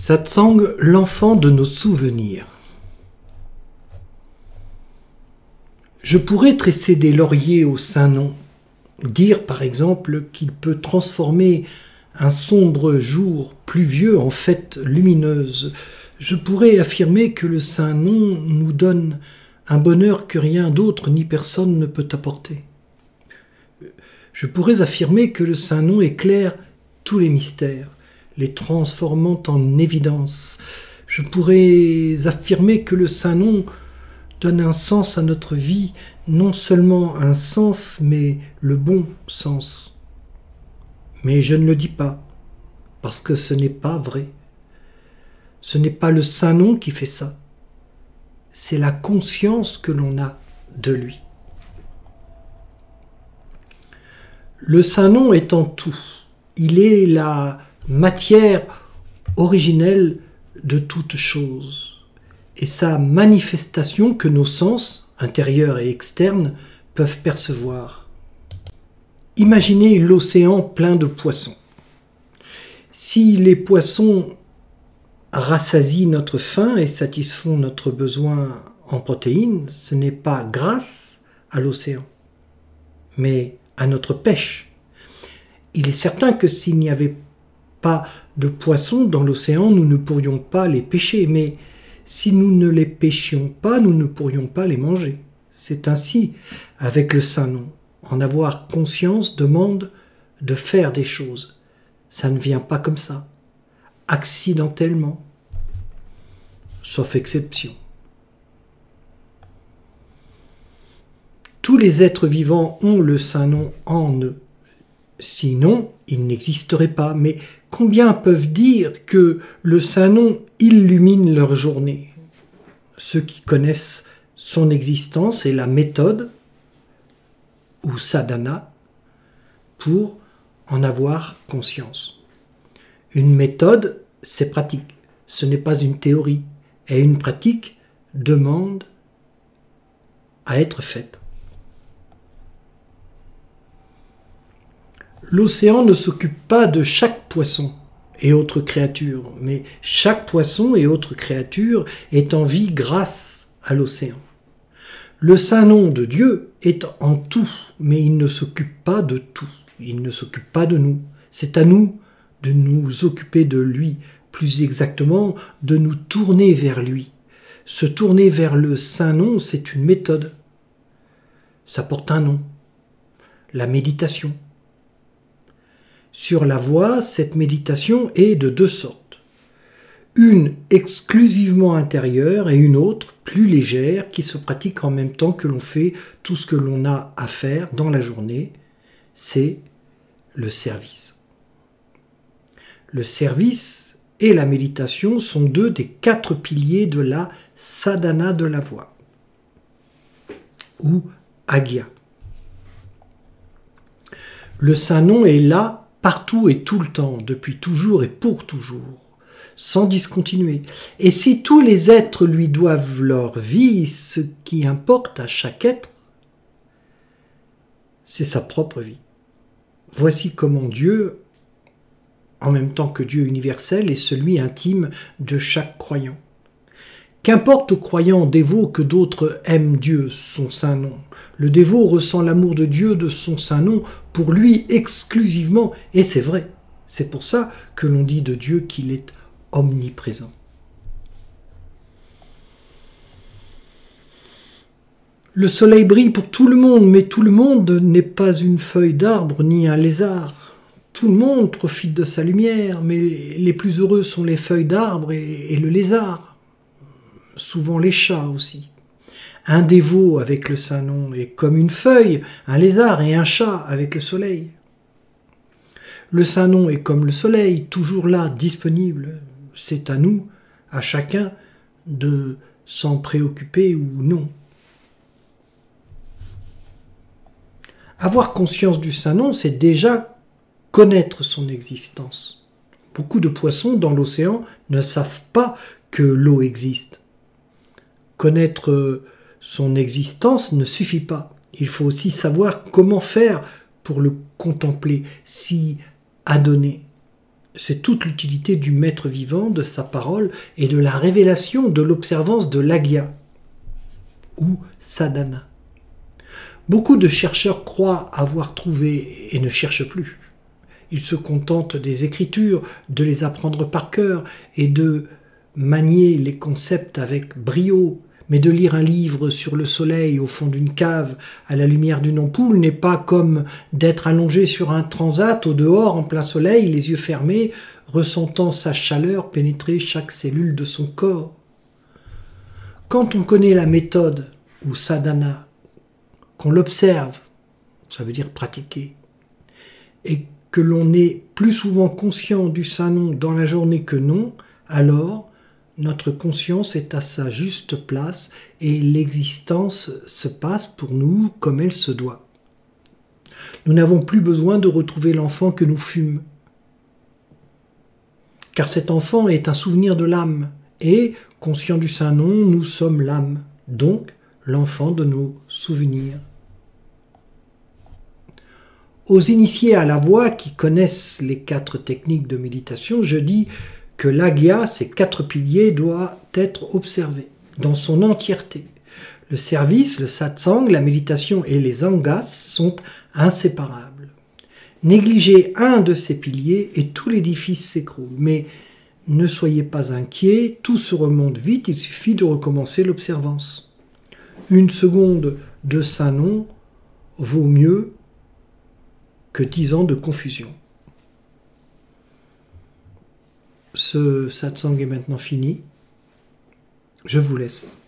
Satsang, l'enfant de nos souvenirs. Je pourrais tresser des lauriers au saint nom, dire par exemple qu'il peut transformer un sombre jour pluvieux en fête lumineuse. Je pourrais affirmer que le saint nom nous donne un bonheur que rien d'autre ni personne ne peut apporter. Je pourrais affirmer que le saint nom éclaire tous les mystères, les transformant en évidence. Je pourrais affirmer que le saint nom donne un sens à notre vie, non seulement un sens, mais le bon sens. Mais je ne le dis pas, parce que ce n'est pas vrai. Ce n'est pas le saint nom qui fait ça. C'est la conscience que l'on a de lui. Le saint nom est en tout. Il est la matière originelle de toute chose et sa manifestation que nos sens, intérieurs et externes, peuvent percevoir. Imaginez l'océan plein de poissons. Si les poissons rassasient notre faim et satisfont notre besoin en protéines, ce n'est pas grâce à l'océan, mais à notre pêche. Il est certain que s'il n'y avait pas de poissons dans l'océan, nous ne pourrions pas les pêcher, mais si nous ne les pêchions pas, nous ne pourrions pas les manger. C'est ainsi avec le saint nom. En avoir conscience demande de faire des choses. Ça ne vient pas comme ça, accidentellement, sauf exception. Tous les êtres vivants ont le saint nom en eux. Sinon, il n'existerait pas. Mais combien peuvent dire que le saint nom illumine leur journée ? Ceux qui connaissent son existence et la méthode, ou sadhana, pour en avoir conscience. Une méthode, c'est pratique. Ce n'est pas une théorie. Et une pratique demande à être faite. L'océan ne s'occupe pas de chaque poisson et autres créatures, mais chaque poisson et autre créature est en vie grâce à l'océan. Le saint nom de Dieu est en tout, mais il ne s'occupe pas de tout. Il ne s'occupe pas de nous. C'est à nous de nous occuper de lui, plus exactement de nous tourner vers lui. Se tourner vers le saint nom, c'est une méthode. Ça porte un nom. La méditation. Sur la voie, cette méditation est de deux sortes. Une exclusivement intérieure et une autre plus légère qui se pratique en même temps que l'on fait tout ce que l'on a à faire dans la journée, c'est le service. Le service et la méditation sont deux des 4 piliers de la sadhana de la voie, ou agya. Le saint nom est là partout et tout le temps, depuis toujours et pour toujours, sans discontinuer. Et si tous les êtres lui doivent leur vie, ce qui importe à chaque être, c'est sa propre vie. Voici comment Dieu, en même temps que Dieu universel, est celui intime de chaque croyant. Qu'importe au croyant dévot que d'autres aiment Dieu, son saint nom. Le dévot ressent l'amour de Dieu, de son saint nom, pour lui exclusivement, et c'est vrai. C'est pour ça que l'on dit de Dieu qu'il est omniprésent. Le soleil brille pour tout le monde, mais tout le monde n'est pas une feuille d'arbre ni un lézard. Tout le monde profite de sa lumière, mais les plus heureux sont les feuilles d'arbre et le lézard. Souvent les chats aussi. Un dévot avec le saint nom est comme une feuille, un lézard et un chat avec le soleil. Le saint nom est comme le soleil, toujours là, disponible. C'est à nous, à chacun, de s'en préoccuper ou non. Avoir conscience du saint nom, c'est déjà connaître son existence. Beaucoup de poissons dans l'océan ne savent pas que l'eau existe. Connaître son existence ne suffit pas. Il faut aussi savoir comment faire pour le contempler, s'y adonner. C'est toute l'utilité du maître vivant, de sa parole et de la révélation de l'observance de l'agya ou sadhana. Beaucoup de chercheurs croient avoir trouvé et ne cherchent plus. Ils se contentent des écritures, de les apprendre par cœur et de manier les concepts avec brio. Mais de lire un livre sur le soleil au fond d'une cave à la lumière d'une ampoule n'est pas comme d'être allongé sur un transat au dehors en plein soleil, les yeux fermés, ressentant sa chaleur pénétrer chaque cellule de son corps. Quand on connaît la méthode ou sadhana, qu'on l'observe, ça veut dire pratiquer, et que l'on est plus souvent conscient du saint nom dans la journée que non, alors notre conscience est à sa juste place et l'existence se passe pour nous comme elle se doit. Nous n'avons plus besoin de retrouver l'enfant que nous fûmes, car cet enfant est un souvenir de l'âme, et, conscient du saint nom, nous sommes l'âme, donc l'enfant de nos souvenirs. Aux initiés à la voix qui connaissent les 4 techniques de méditation, je dis que l'agya, ces 4 piliers, doit être observé dans son entièreté. Le service, le satsang, la méditation et les angas sont inséparables. Négligez un de ces piliers et tout l'édifice s'écroule. Mais ne soyez pas inquiets, tout se remonte vite, il suffit de recommencer l'observance. 1 seconde de saint nom vaut mieux que 10 ans de confusion. Ce satsang est maintenant fini. Je vous laisse.